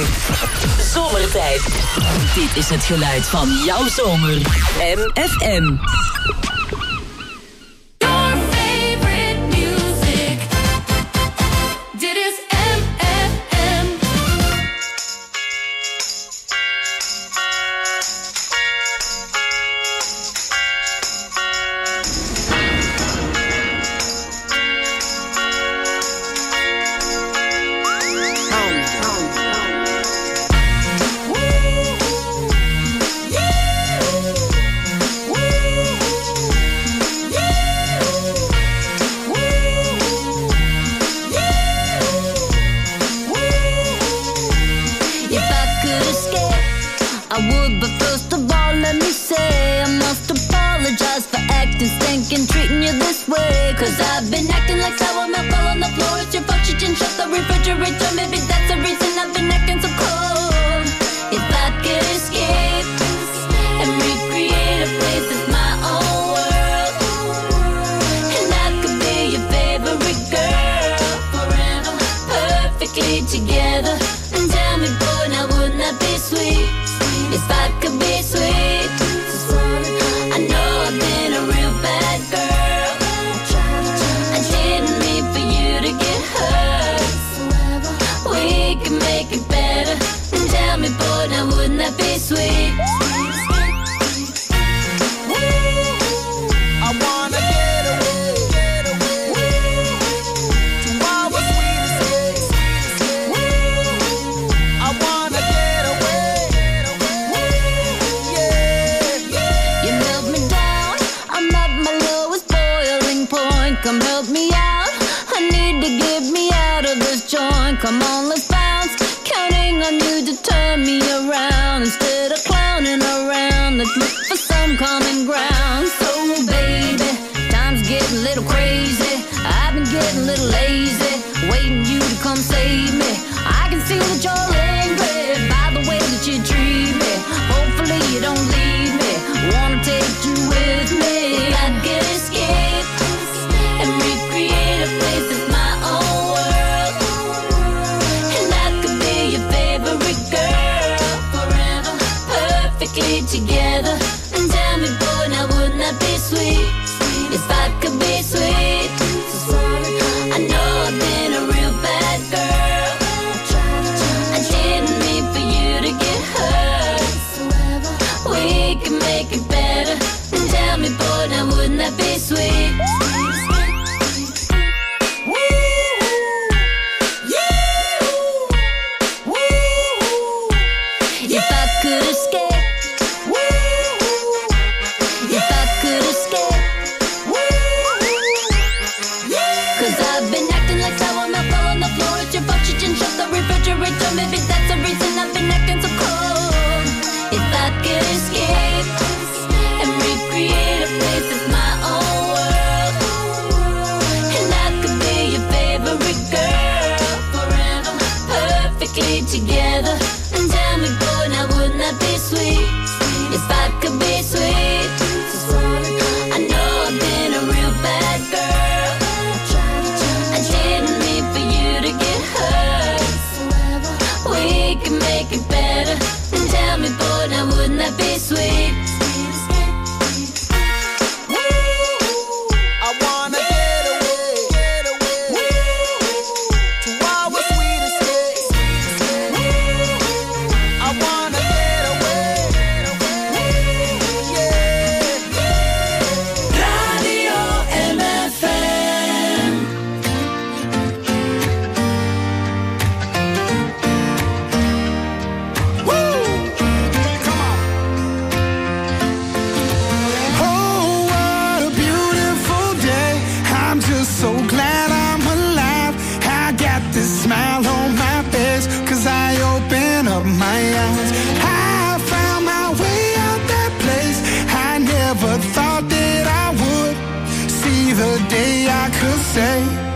Zomertijd. Dit is het geluid van jouw zomer. MFM.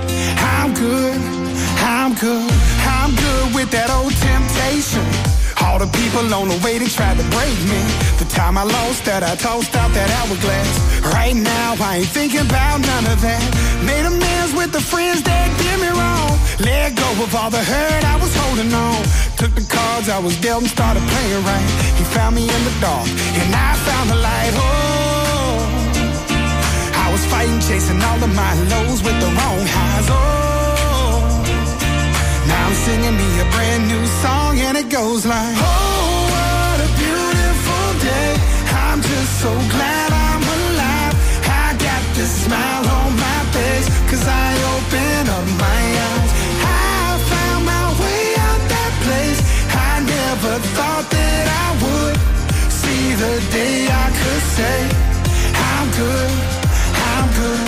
I'm good with that old temptation. All All the people on the way, they tried to break me. The time I lost that, I tossed out that hourglass. Right now, I ain't thinking about none of that. Made amends with the friends that did me wrong. Let go of all the hurt I was holding on. Took the cards I was dealt and started playing right. He found me in the dark, and I found the light. Oh, I was fighting, chasing all of my lows with the wrong highs. Oh, now I'm singing me a brand new song, and it goes like, oh, what a beautiful day. I'm just so glad I'm alive. I got this smile on my face, 'cause I opened up my eyes. I found my way out that place. I never thought that I would see the day I could say, I'm good, I'm good.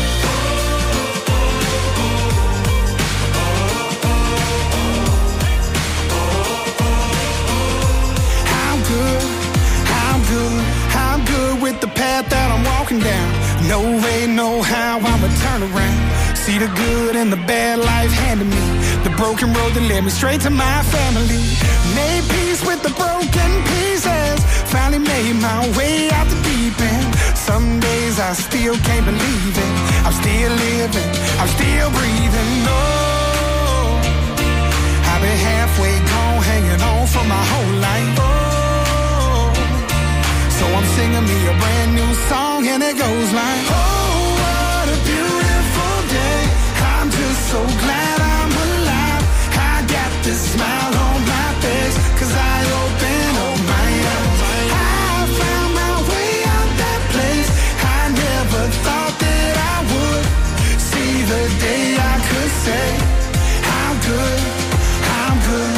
I'm good, I'm good, I'm good with the path that I'm walking down. No way, no how, I'ma turn around. See the good and the bad life handed me. The broken road that led me straight to my family. Made peace with the broken pieces. Finally made my way out the deep end. Some days I still can't believe it. I'm still living, I'm still breathing. No, I've been halfway gone, hanging on for my whole life. Oh, so I'm singing me a brand new song, and it goes like, oh, what a beautiful day. I'm just so glad I'm alive. I got this smile on my face, 'cause I opened up my eyes. I found my way out that place. I never thought that I would see the day I could say, I'm good, I'm good.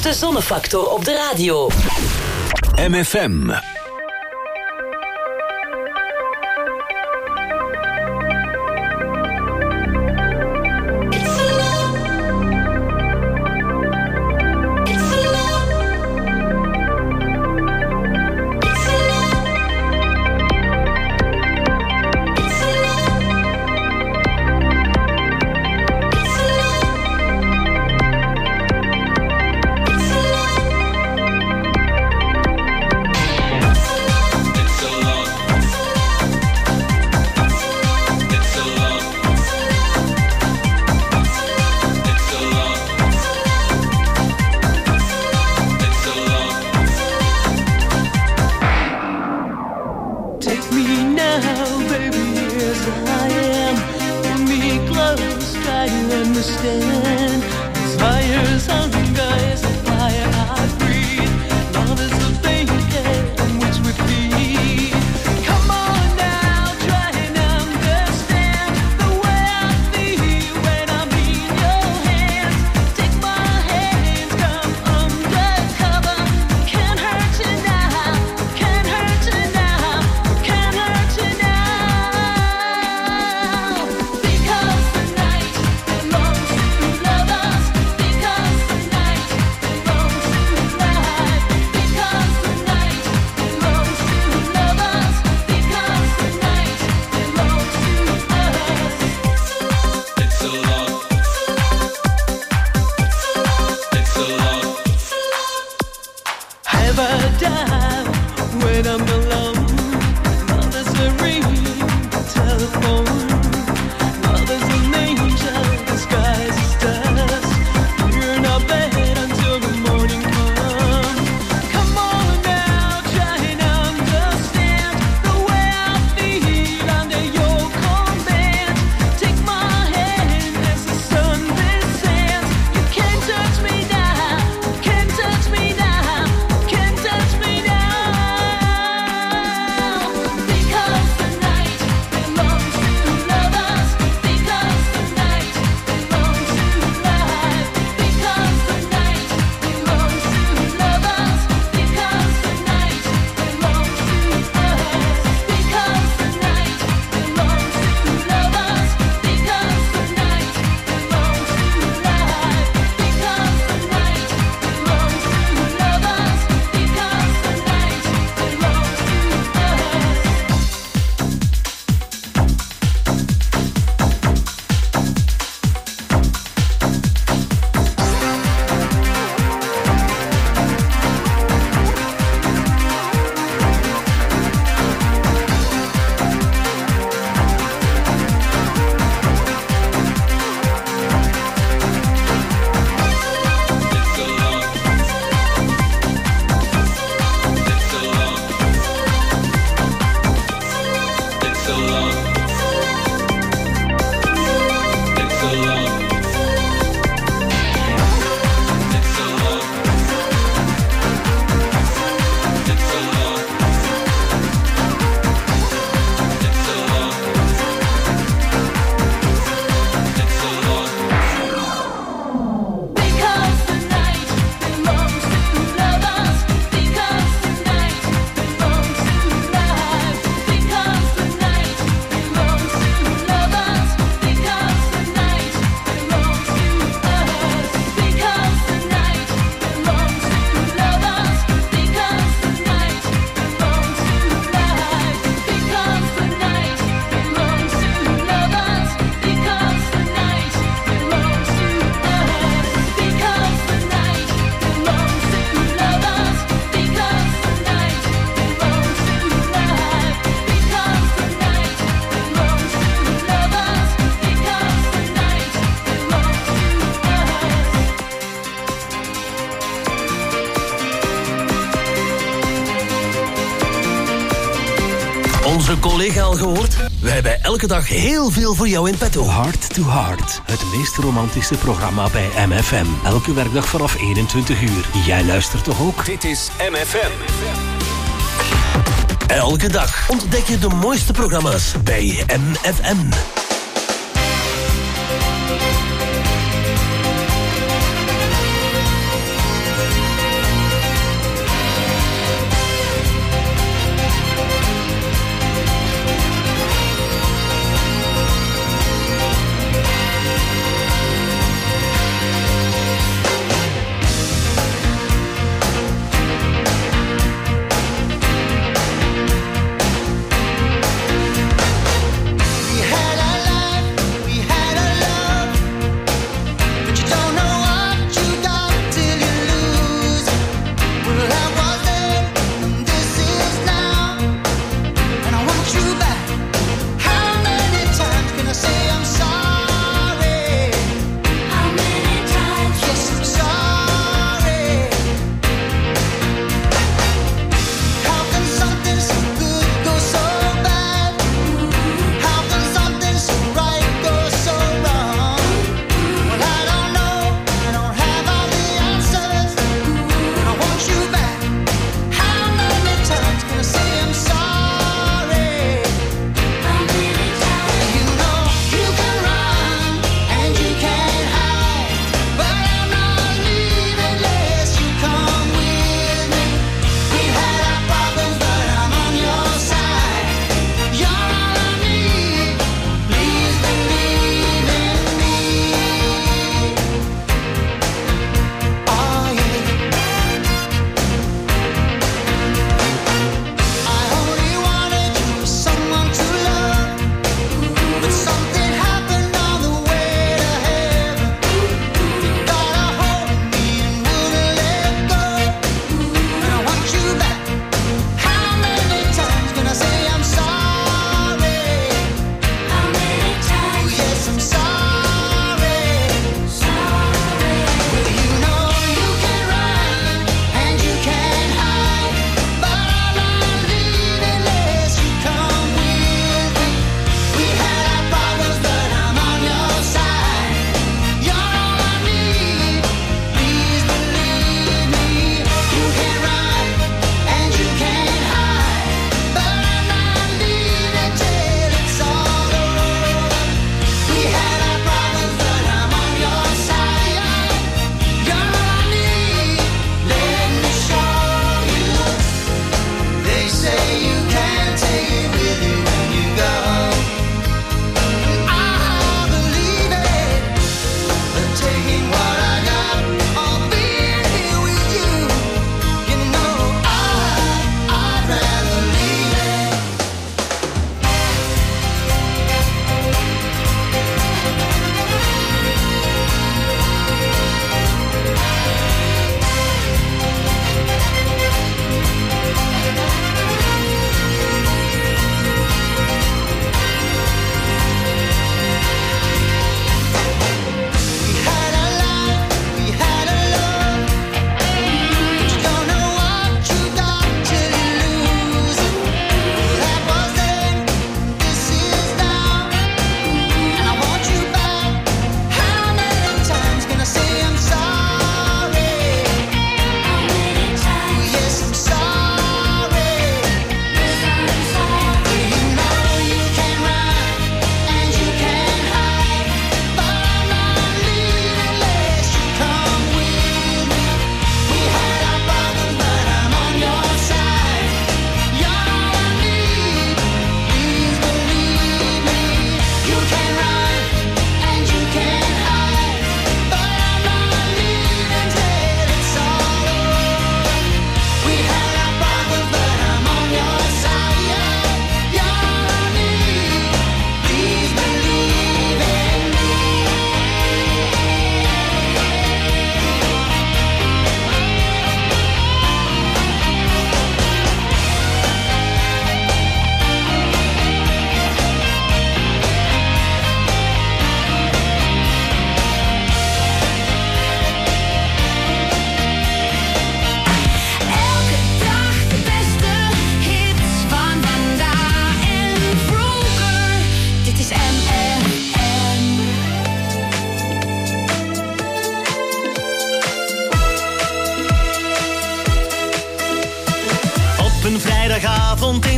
hoogste zonnefactor op de radio. MFM. Onze collega al gehoord? We hebben elke dag heel veel voor jou in petto. Heart to Heart, het meest romantische programma bij MFM. Elke werkdag vanaf 21 uur. Jij luistert toch ook? Dit is MFM. Elke dag ontdek je de mooiste programma's bij MFM.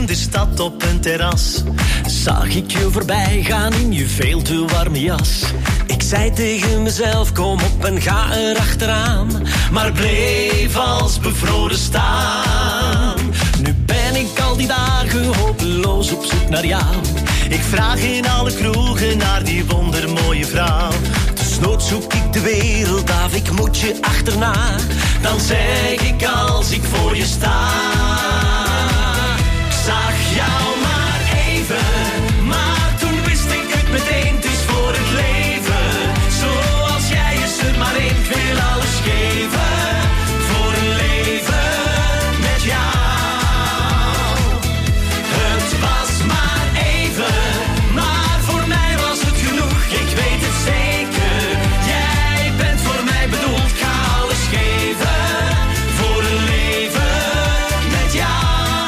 de stad op een terras. Zag ik je voorbij gaan in je veel te warme jas. Ik zei tegen mezelf, kom op en ga erachteraan. Maar bleef als bevroren staan. Nu ben ik al die dagen hopeloos op zoek naar jou. Ik vraag in alle kroegen naar die wondermooie vrouw. Desnoods zoek ik de wereld af, ik moet je achterna. Dan zeg ik als ik voor je sta. Ik zag jou maar even, maar toen wist ik het meteen. Het is voor het leven, zoals jij is er maar één. Ik wil alles geven, voor een leven met jou. Het was maar even, maar voor mij was het genoeg. Ik weet het zeker, jij bent voor mij bedoeld. Ik ga alles geven, voor een leven met jou.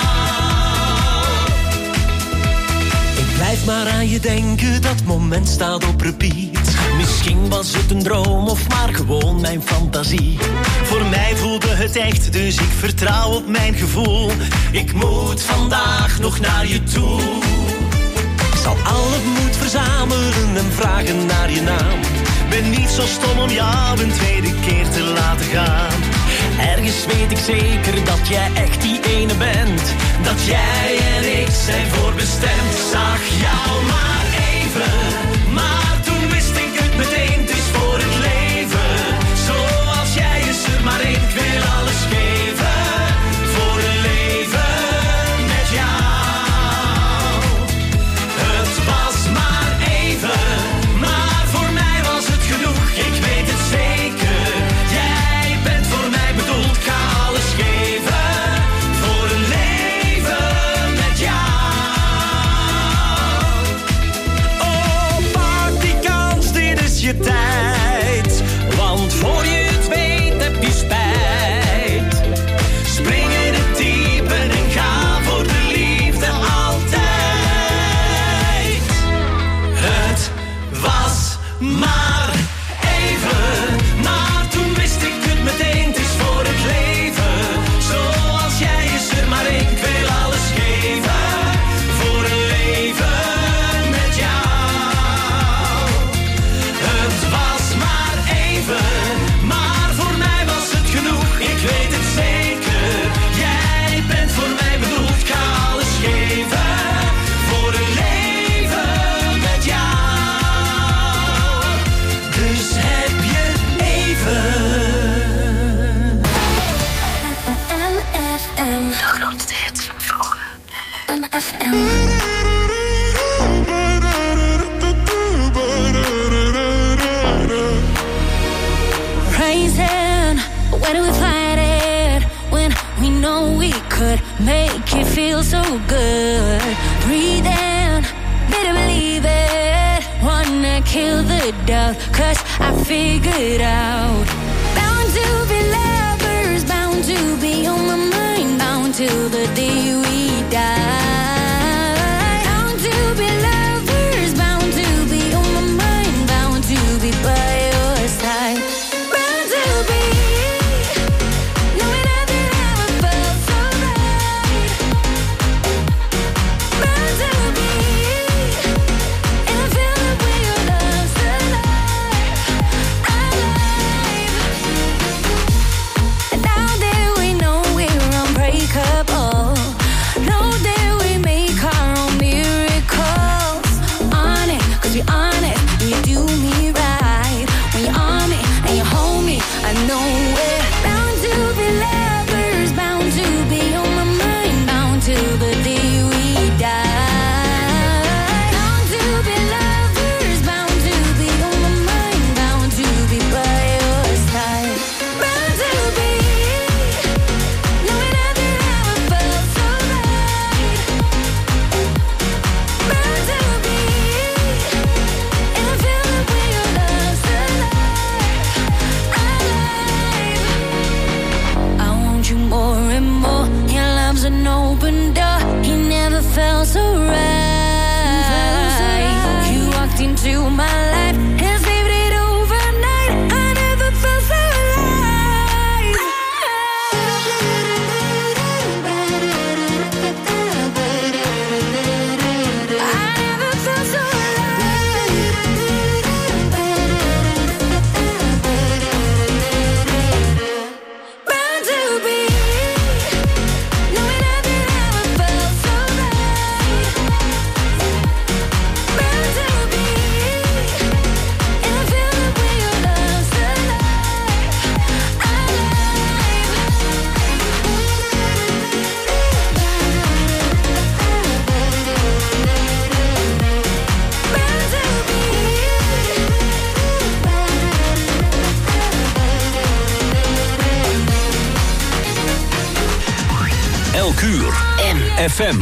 Ik blijf maar aan je denken, dat moment staat op repeat. Misschien was het een droom of maar gewoon mijn fantasie. Voor mij voelde het echt, dus ik vertrouw op mijn gevoel. Ik moet vandaag nog naar je toe. Ik zal al het moed verzamelen en vragen naar je naam. Ben niet zo stom om jou een tweede keer te laten gaan. Ergens weet ik zeker dat jij echt die ene bent. Dat jij en ik zijn voorbestemd. Zag jou maar even, maar toen wist ik het meteen. Het is voor het leven, zoals jij is er maar één. Ik wil alles geven, voor een leven met jou. Het was maar even, maar voor mij was het genoeg. Ik weet het zeker, jij bent voor mij bedoeld. Ik ga alles geven, voor een leven met jou. Oh, pak die kans, dit is je tijd. Want voor je het weet heb je spijt. Spring in het diepe en ga voor de liefde altijd. Het was maar even, maar toen wist ik het meteen. Het is voor het leven, zoals jij is er maar één. Ik wil alles geven, voor een leven met jou. Het was maar even, maar voor mij was het genoeg. Ik weet het zeker, jij bent voor mij bedoeld. Ik ga alles geven, voor een leven met jou. Dus heb je even. De grootste hits van vroeger. Raising, where do we find it? When we know we could make it feel so good. Breathing, better believe it. Wanna kill the doubt, 'cause I figured out. Bound to be lovers, bound to be on my mind. Bound till the day we die. Bound to be lovers, bound to be on my mind. Bound to be by your side. Bound to be, knowing nothing ever felt so right. Bound to be, and I feel the way your love's alive, alive. And now that we know we're unbreakable, know that we make our own miracles. On it, 'cause we on it, and you do me right. When you're on me and you hold me, I know we're bound to be lovers, bound to be on my mind, bound till the day we die. Bound to be lovers, bound to be on my mind, bound to be by your side. Bound to be, knowing nothing ever felt so right. Bound to be, and I feel the way your love's alive, alive. I want you more and more. Your love's an open door. He never felt so right. You walked into my life and saved it overnight. I never felt so alive. Kuur. FM.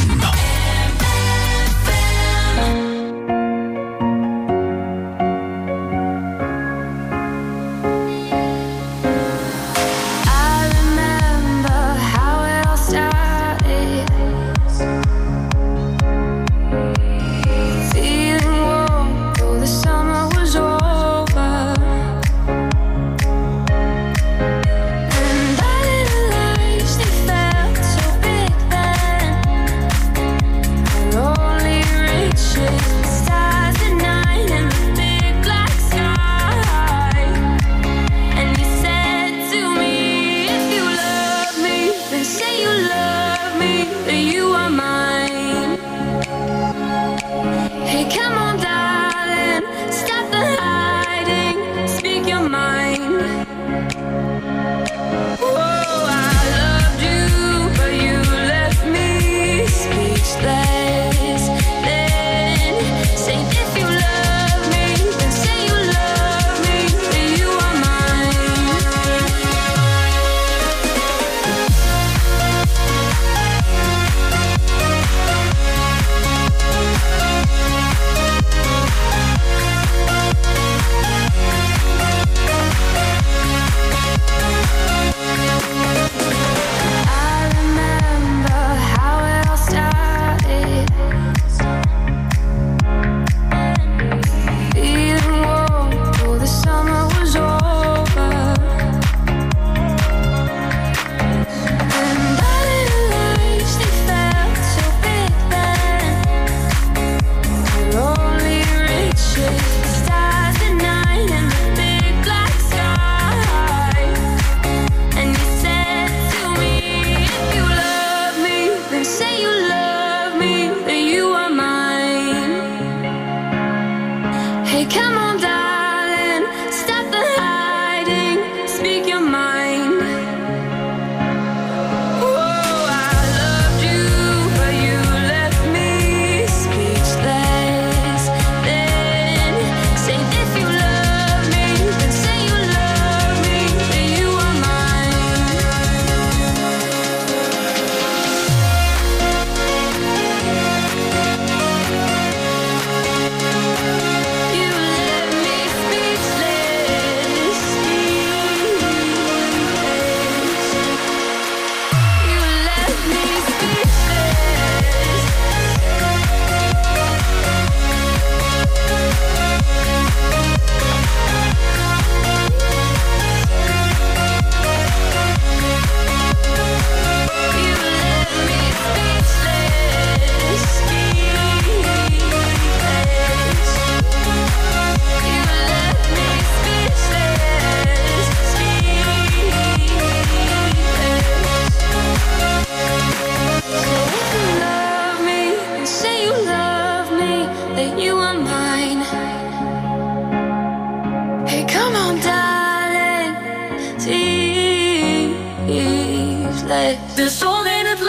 De zon in het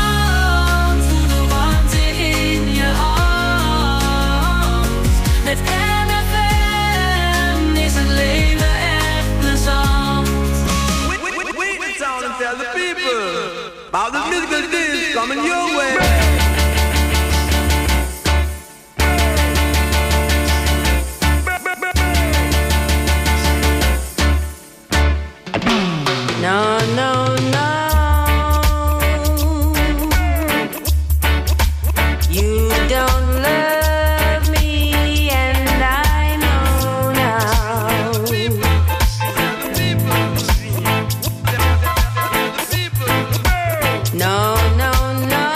land, voel de warmte in je hand. Met MFM is het leven echt plezant. We the town and tell the people about the musical dish coming your way. No, no, no. You don't love me, and I know now. No, no, no.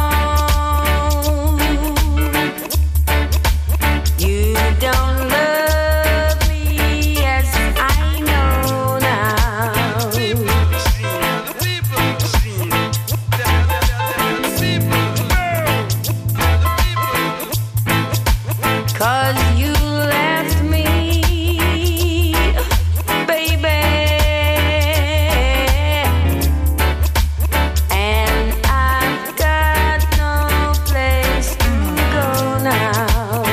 You don't love me as I know now. 'Cause you left me, baby, and I've got no place to go now.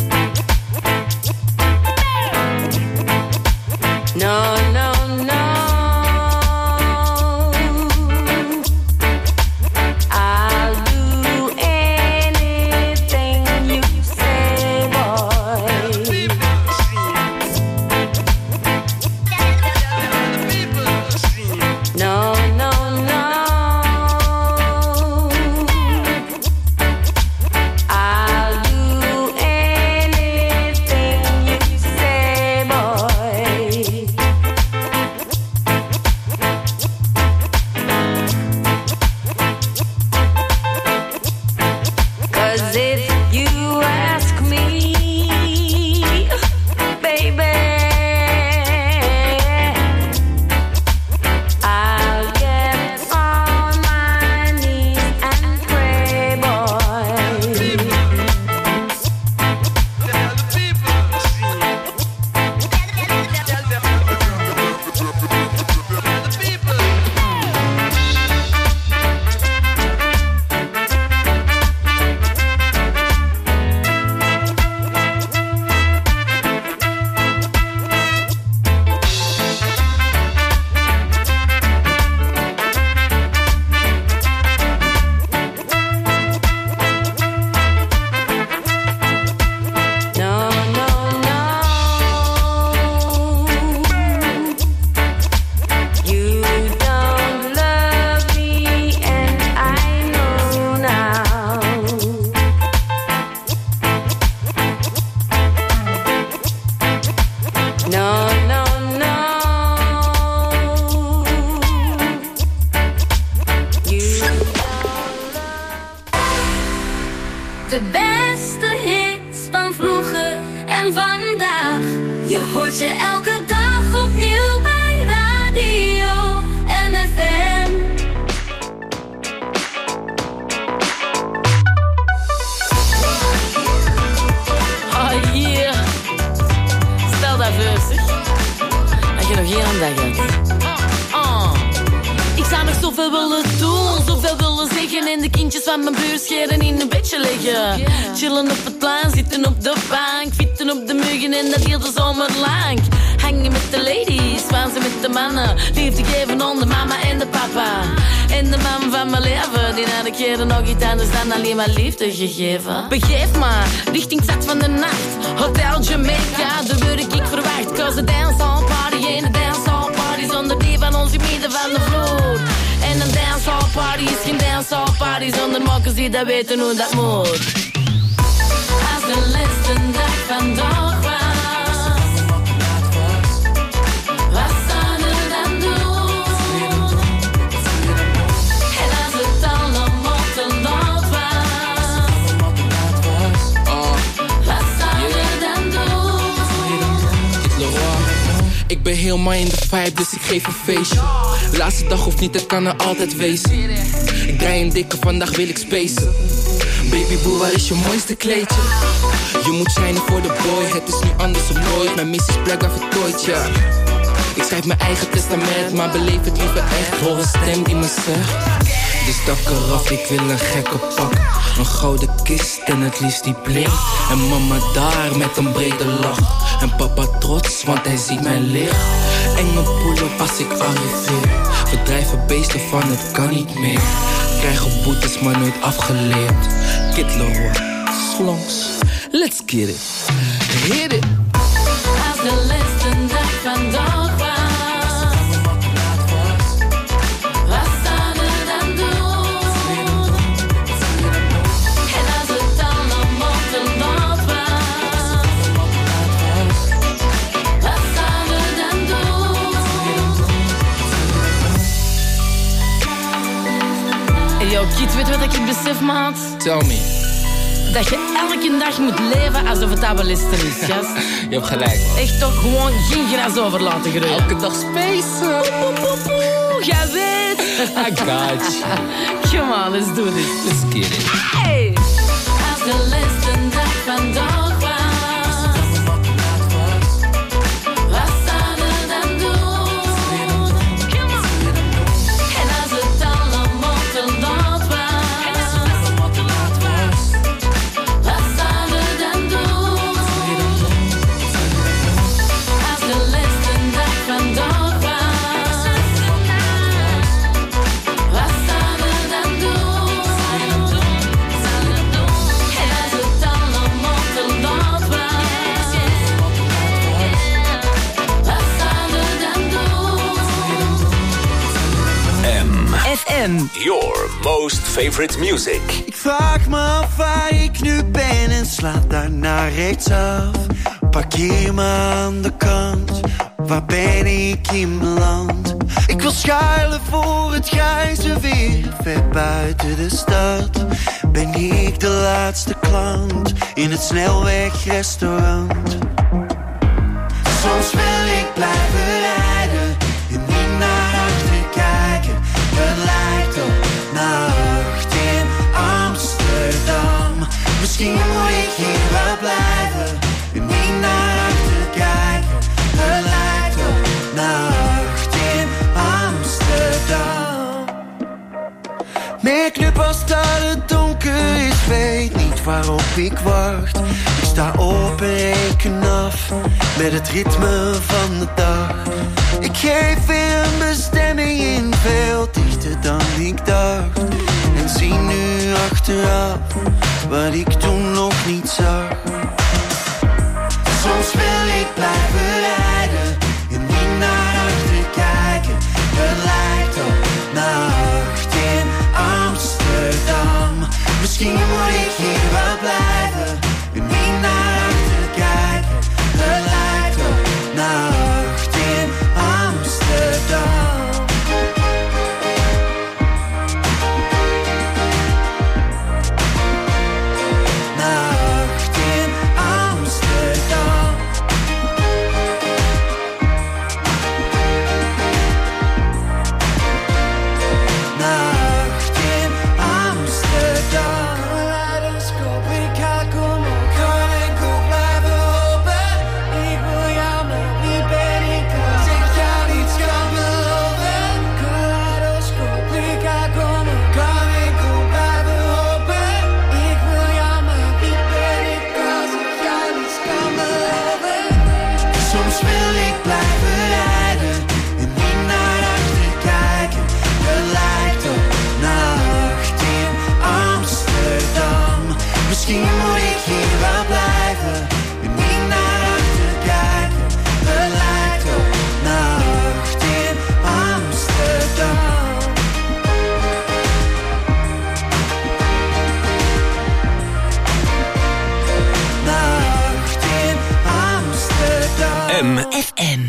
No, no, no. No, no, no. De beste hits van vroeger en vandaag. Je hoort ze elke dag opnieuw bij Radio MFM. Oh yeah. Stel dat voor zich. Dat je nog geen dag hebt. Ik zou nog zoveel willen doen, zoveel willen zeggen. En de kindjes van mijn buurt scheren in een bedje liggen. Chillen op het plein, zitten op de bank. Fitten op de muggen en dat heel de zomer lang. Hangen met de ladies, wansen met de mannen. Liefde geven onder mama en de papa. En de man van mijn leven, die had ik hier nog iets anders dan alleen maar liefde gegeven. Begeef me, richting stad van de nacht. Hotel Jamaica, daar word ik verwacht. Cause the dancehall party ain't a dancehall party zonder die van ons in midden van de vloer. En een dancehall party is geen dancehall party zonder mokkers die dat weten hoe dat moet. Als de laatste dag van dag was, wat zou er dan doen? En als het allemaal te laat was, wat zou er dan doen? Ik ben helemaal in de vibe, dus ik geef een feestje. Laatste dag of niet, het kan er altijd wezen. Ik draai een dikke, vandaag wil ik spacen. Baby boo, waar is je mooiste kleedje? Je moet shinen voor de boy, het is nu anders of nooit. Mijn missie is blijkbaar vertooid, ja. Ik schrijf mijn eigen testament, maar beleef het liever echt. Hoor een stem die me zegt. Dus dak eraf, ik wil een gekke pak. Een gouden kist en het liefst die blinkt. En mama daar met een brede lach. En papa trots, want hij ziet mijn licht. Enge poelen als ik arriveer. Verdrijven beesten van het kan niet meer. Krijgen boetes maar nooit afgeleerd. Kitleroy, slongs, let's get it. Hit it. Als de laatste dag van dag was, wat zou er dan doen? En als het allemaal te laat was, wat zou er dan doen? Hey yo, Kid, weet je wat ik besef, maat? Tell me. Dat je elke dag moet leven alsof het abelisten is, gast. Je hebt gelijk, man. Echt toch gewoon geen gras over laten groeien. Elke dag spacen. Jij weet. I got you. Come on, let's do this. Let's get it. Hey! Als de laatste dag van dag was, wat zou er dan doen? Come on. En als het allemaal te laat was, wat zou er dan doen? Als de laatste dag van dag was, wat zou er dan doen? En als het allemaal te laat was, wat zou er dan doen? FM. Your most favorite music. Ik vraag me af waar ik nu ben en sla daarna rechtsaf. Parkeer me aan de kant, waar ben ik in mijn land? Ik wil schuilen voor het grijze weer, ver buiten de stad. Ben ik de laatste klant in het snelwegrestaurant? Soms wil ik blijven rijden en niet naar achter kijken. Het lijkt op nacht in Amsterdam. Misschien moet ik hier wel blijven en niet naar achter kijken. Het lijkt op nacht in Amsterdam. Merk nu pas dat het donker is, weet niet waarop ik wacht. Ik sta op en reken af met het ritme van de dag. Ik geef weer een bestemming in, veel dichter dan ik dacht. En zie nu achteraf wat ik toen nog niet zag. Soms wil ik blijven rijden en niet naar achter kijken. Het lijkt op nacht in Amsterdam. Misschien moet ik hier wel blijven en niet naar achter kijken. Het lijkt op nacht. MFM.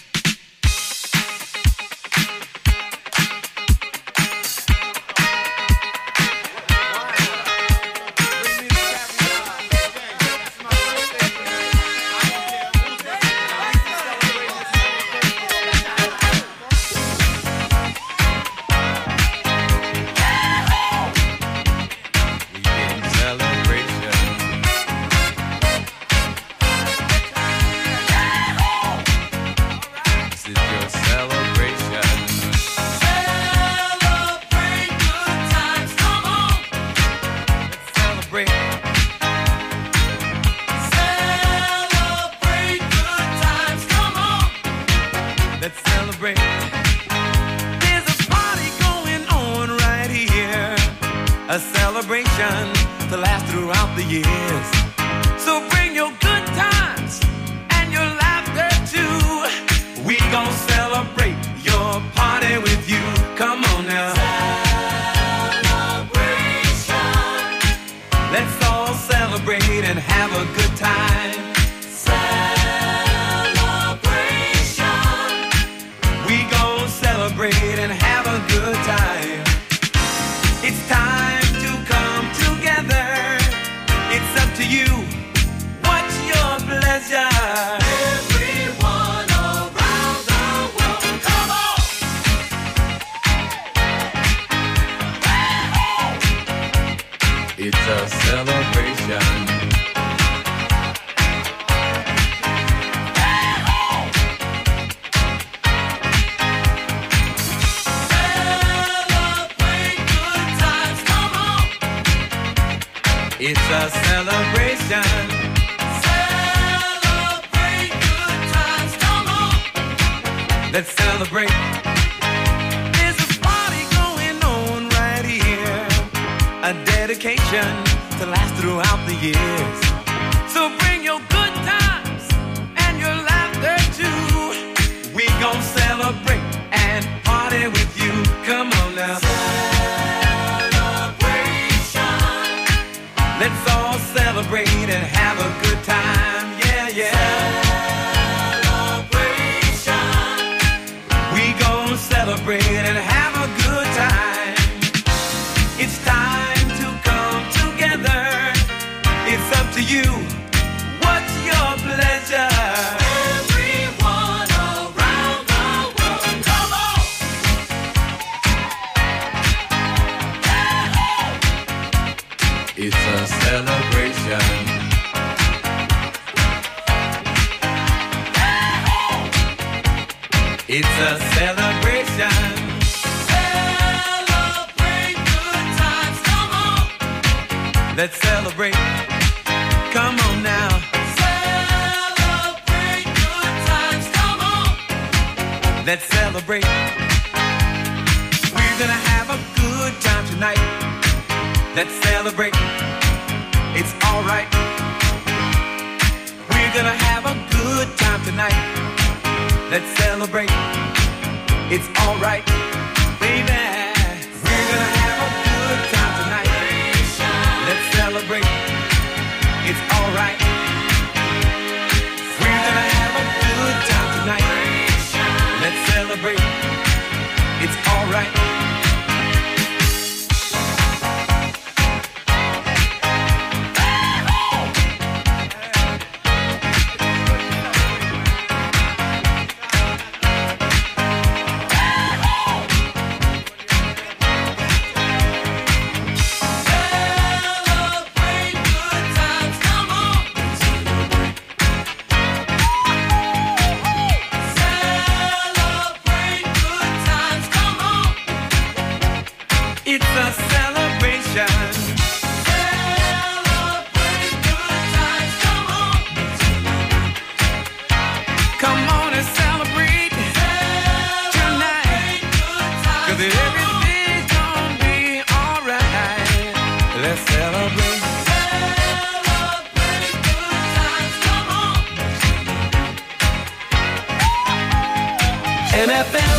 MFM.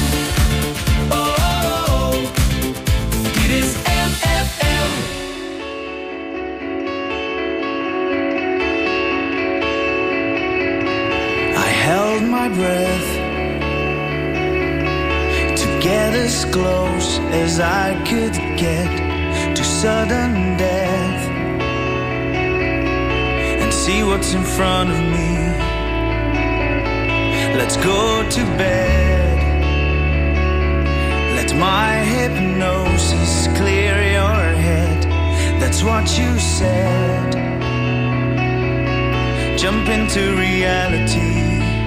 Oh, dit is MFM. I held held my breath to get as close as I could get to sudden death and see what's in front of me. Let's go to bed. Let my hypnosis clear your head. That's what you said. Jump into reality.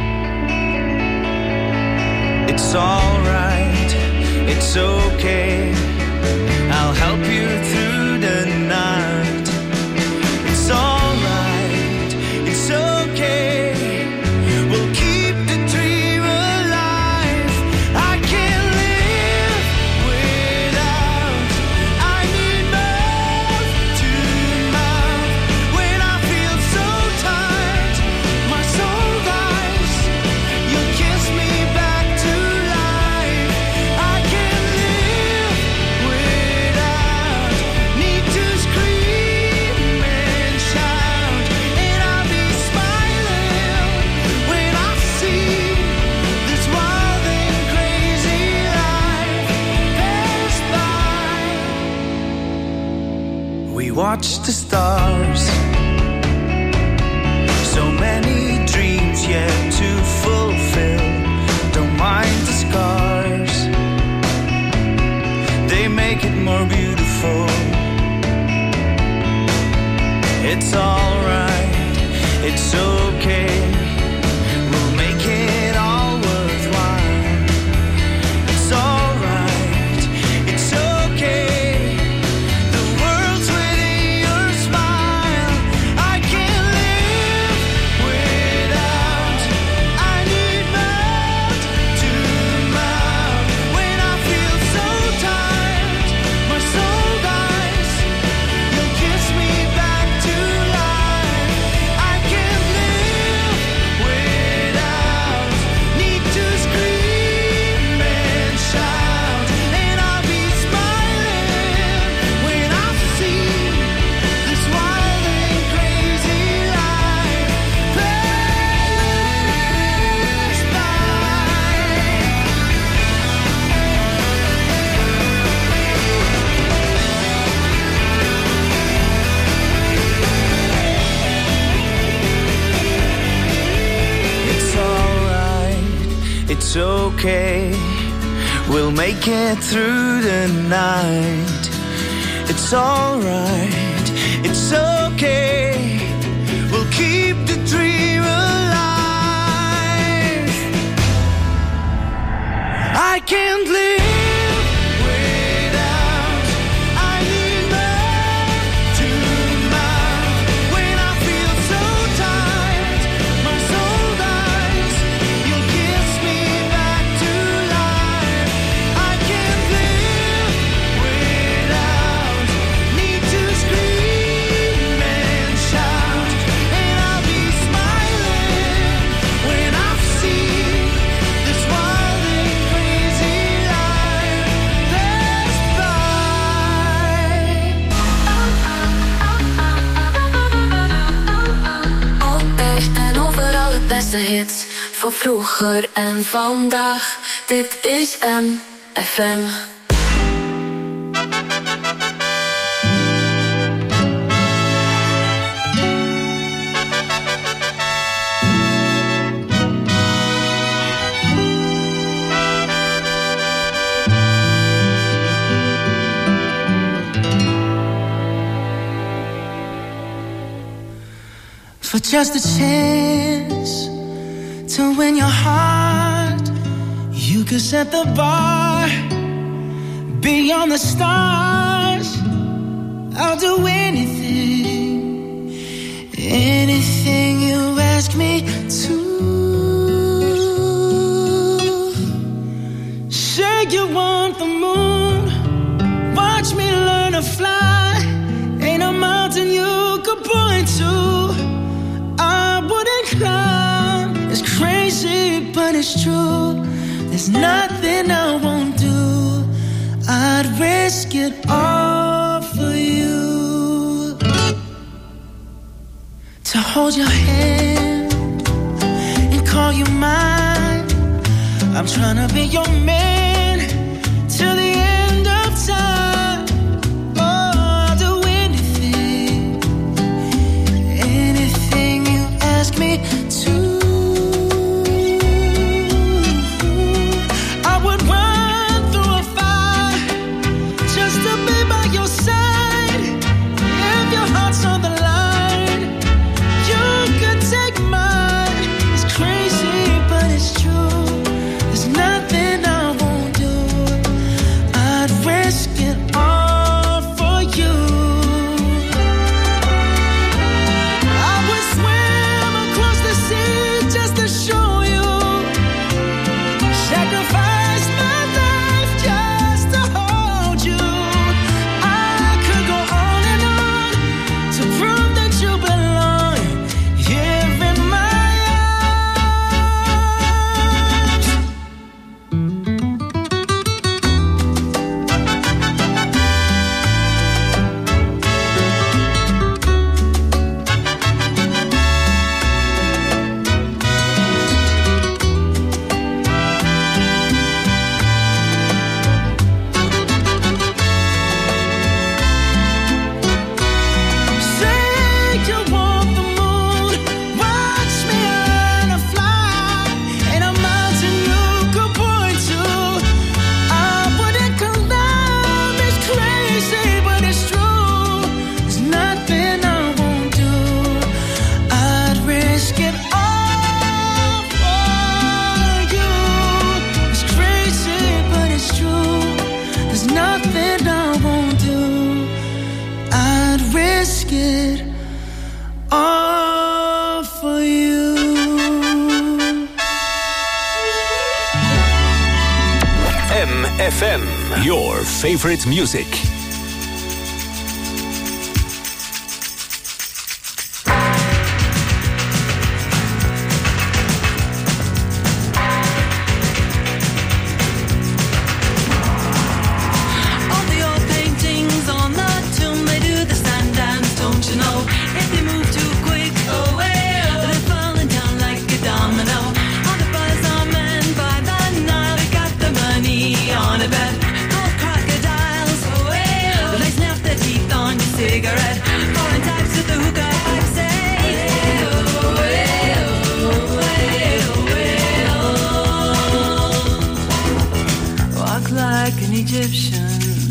It's alright, it's okay. I'll help you through the night. It's alright, it's okay. We'll keep the dream alive. I can't live without. I need mouth to mouth. When I feel so tired, my soul dies. You kiss me back to life. I can't live without. Need to scream and shout, and I'll be smiling when I see this wild and crazy life pass by. We watch the stars, so many dreams yet to fulfill. Don't mind the scars, they make it more beautiful. It's alright, it's okay. We'll make it all worthwhile. It's alright, it's okay. The world's within your smile. I can't live without. I need mouth to mouth. When I feel so tired, my soul dies. You'll kiss me back to life. I can't live without. Need to scream and shout, and I'll be smiling when I see this wild and crazy life pass It's alright, it's okay. We'll make it through the night. It's alright, it's okay. We'll keep the dream alive. I can't live without. I need mouth to mouth. When I feel so tired, my soul dies. You'll kiss me back to life. I can't live without. Need to scream and shout, and I'll be smiling when I see this wild and crazy life pass by. Altijd en overal het beste hits voor vroeger en vandaag. Dit is MFM. For just a chance to win your heart, you could set the bar beyond the stars. I'll do anything, anything you ask me to. Say you want the moon, watch me learn to fly. Ain't a mountain you could point to I wouldn't climb. It's crazy, but it's true. There's nothing I won't do. I'd risk it all for you. To hold your hand and call call you mine. I'm trying to be your man till the end of time. Oh, I'll do anything, anything you ask me to. I would run through a fire just to be by your side. If your heart's on the line, you could take mine. It's crazy, but it's true. There's nothing I won't do. I'd risk it all for you. I would swim across the sea just to show you. Sacrifice my life just to hold you. I could go on and on to prove that you belong here in my arms. Say you want the moon, watch me earn a fly, and a mountain you could point to. I wouldn't climb, it's crazy, but it's true. There's nothing I won't do. I'd risk it all for you. It's crazy, but it's true. There's nothing I won't do. I'd risk it all for you. MFM, your favorite music. All the old paintings on the tomb, they do the stand dance, don't you know? If they move too quick, they're falling down like a domino. All the buzz on men by the Nile, they got the money on a bet. Gold crocodiles, they snap their teeth on your cigarette. Foreign types with the hookah pipes say, walk like an Egyptian.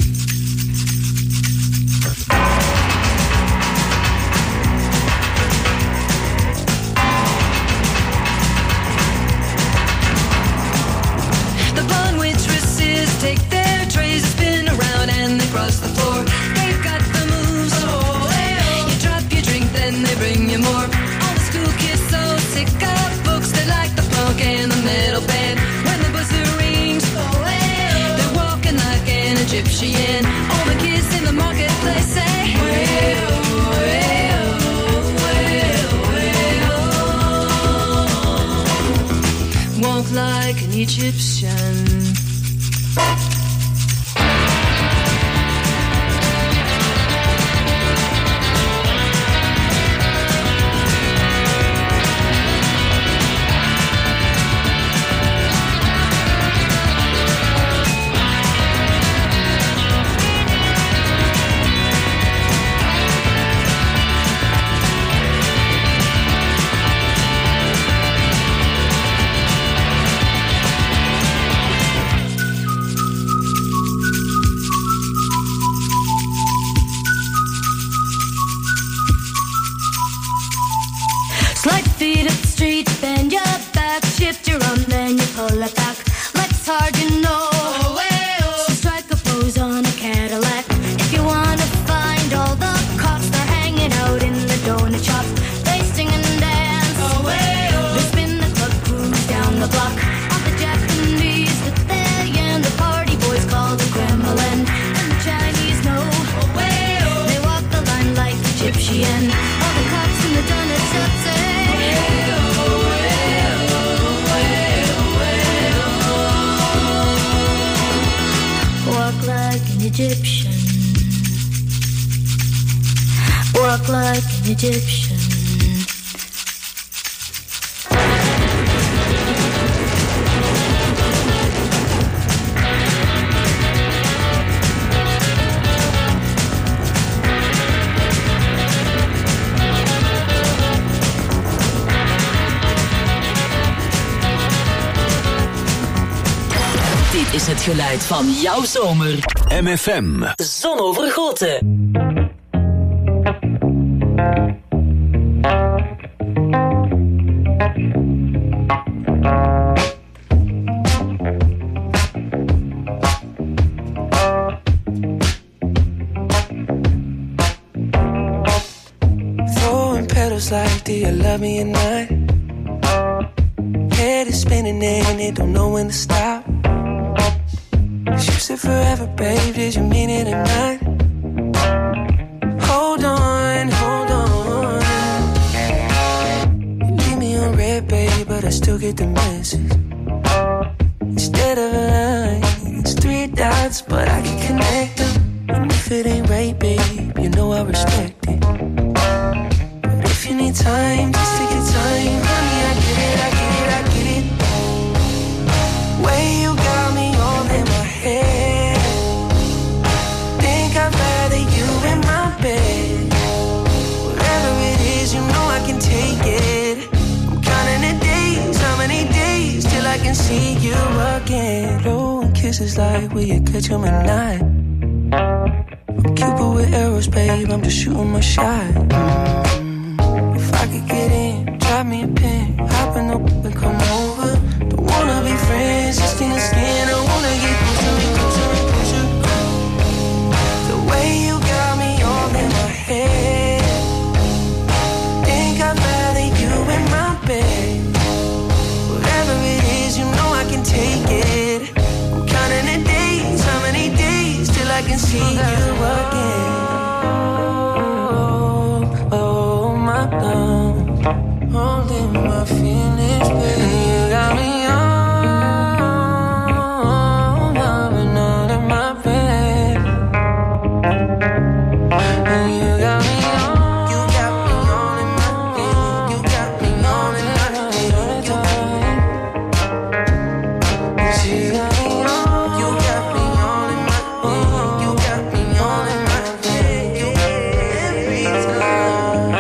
The blonde waitresses take their trays and spin around and they cross the floor. They've got the moves, you drop your drink, then they bring you more. All the school kids so sick of books, they like the punk and the metal band. When the buzzer rings, they're walking like an Egyptian. All the kids in the marketplace say, walk like an Egyptian. Slide feet up the street, bend your back, shift your arm, then you pull it back. Legs hard, you know. So strike a pose on a Cadillac. If you wanna find all the cops, they're hanging out in the donut shop. They sing and dance. They spin the club, cruise down the block. All the Japanese that they and the party boys call the Kremlin. And the Chinese know. They walk the line like Egyptian. All the cops in the donut shop say, walk like an Egyptian. Walk like an Egyptian. Dit is het geluid van jouw zomer. MFM. Zonovergoten. Throwing petals like, do you love me or not? Head is spinning and it don't know when to stop. You said forever, babe, did you mean it or not? Hold on, hold on. You leave me on red, babe, but I still get the message. Instead of a line, it's 3 dots, but I can connect them. And if it ain't right, babe, you know I respect it. But if you need time, just take your time. Honey, I get it, I get it, I get it. Way you got me all in my head. Think I'd rather you in my bed. Whatever it is, you know I can take it. I'm counting the days, how many days till I can see you again. Blowing kisses like, will you catch 'em at night? I'm Cupid with arrows, babe, I'm just shooting my shot. If I could get in, drop me a pin, hopping up and come over. Don't wanna be friends, just skin to skin. I wanna get closer and closer and closer. The way you got me all in my head. Think I'd rather you in my bed. Whatever it is, you know I can take it. I'm counting the days, how many days till I can see you again. Oh my love, holding my feelings, baby. You got me on, loving all in my bed. And you got me on, you got me on in my bed. You got me on in my bed. You got me on, you got me on in my bed. You got me on in my bed. Every time.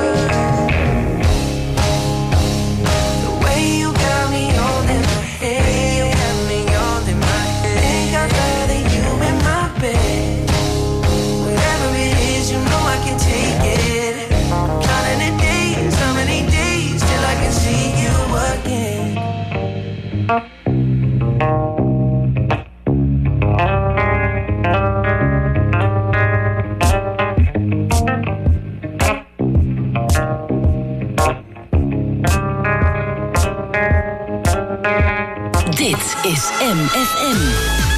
The way you got me all in my head. You got me all in my head. Think I'd rather you in my bed. Whatever it is, you know I can take it. Counting the days, how many days till I can see you again. Dit is MFM.